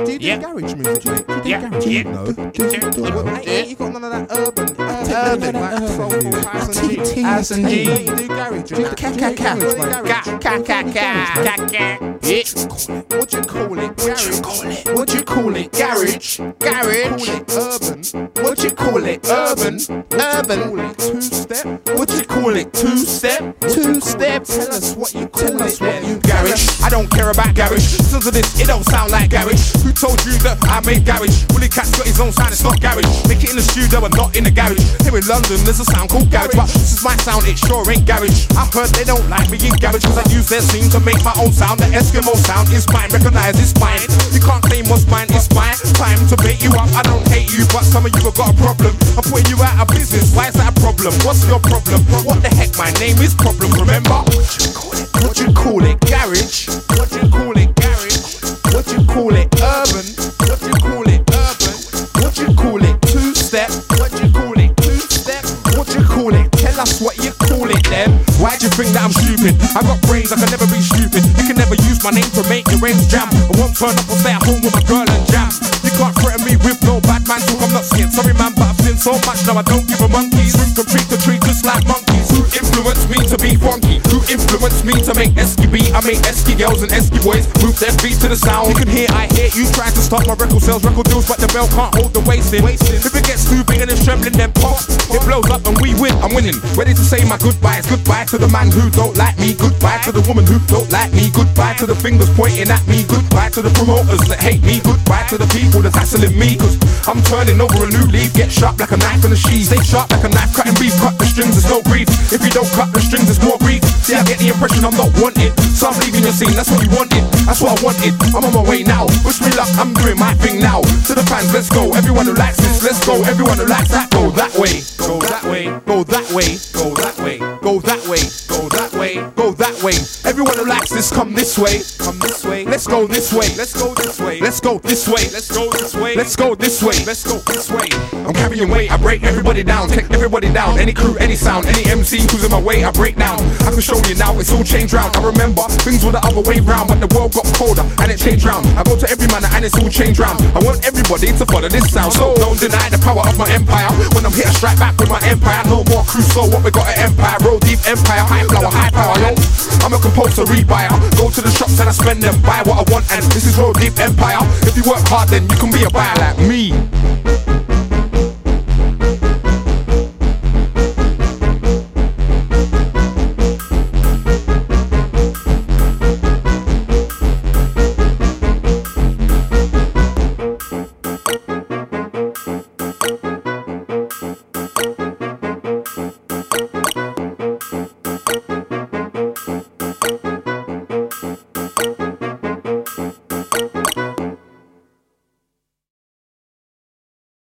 Do you do garage music, mate? Do you do garage music? No. You got none of that urban, like soulful house and G. You do garage. Do you do garage, What do you call it? Garage. What do you call it? Garage. Garage. Urban. What do you call it? Urban. Urban. Two-step. What do you call it? Two-step. Two-step. Tell us what you call it then. Garage. I don't care about garage. Listen to this, it don't sound like garage. Who told you that I made garage? Willie Cat's got his own sound, it's not garage. Make it in the studio and not in the garage. Here in London there's a sound called garage, but this is my sound, it sure ain't garage. I heard they don't like me in garage, cause I use their scene to make my own sound. The Eskimo sound is mine, recognize it's mine. You can't claim what's mine, it's mine. Time to bait you up, I don't hate you, but some of you have got a problem. I'm putting you out of business, why is that a problem? What's your problem? What the heck, my name is Problem, remember? What you call it? Garage? What you call it? Garage? What you call it? Urban? What you call it? Urban? What you call it? Two-step? What you call it? Two-step? What you call it? Tell us what you call it then. Why do you think that I'm stupid? I got brains, I can never be stupid. You can never use my name to make your ends jam. I won't turn up or stay at home with my girl and jam. You can't threaten me with no bad man talk, I'm not scared. Sorry man, but I've seen so much now I don't give a monkey's. Room from tree to tree just like monkeys. Who influenced me to be funky? Who influenced me to make Esky beat? I make Esky girls and Esky boys move their feet to the sound. You can hear, I hear you trying to stop my record sales, record deals, but the bell can't hold the waist in. If it gets too big and it's trembling, then pop. It blows up and we win, I'm winning. Ready to say my goodbyes. Goodbye to the man who don't like me. Goodbye to the woman who don't like me. Goodbye to the fingers pointing at me. Goodbye to the promoters that hate me. Goodbye to the people that's hassling me, cause I'm turning over a new leaf. Get sharp like a knife in the sheath. Stay sharp like a knife, cutting beef. Cut the strings, there's no grief. If you don't cut the strings, there's more grief. See, I get the impression I'm not wanted, so I'm leaving your scene, that's what you wanted. That's what I wanted, I'm on my way now. Wish me luck, I'm doing my thing now. To the fans, let's go. Everyone who likes this, let's go. Everyone who likes that, go that way. Go that way, go that way, go that way, go that way, go that way, go that way. Everyone who likes this, come this way. Come this way, let's go this way. Let's go this way, let's go this way. Let's go this way, let's go this way. Let's go this way. I'm carrying weight, I break everybody down. Take everybody down, any crew, any sound, any MC who's in my way, I break down. I can show you now, it's all changed round. I remember, things were the other way round, but the world got colder and it changed round. I go to every man and it's all changed round. I want everybody to follow this sound, so don't deny the power of my empire. When I'm here, I strike back with my empire. No more Crusoe, what we got an empire. Roll deep empire, high flower, high power, yo. I'm a compulsory buyer. Go to the shops and I spend them, buy what I want, and this is Roll Deep Empire. If you work hard, then you can be a buyer like me.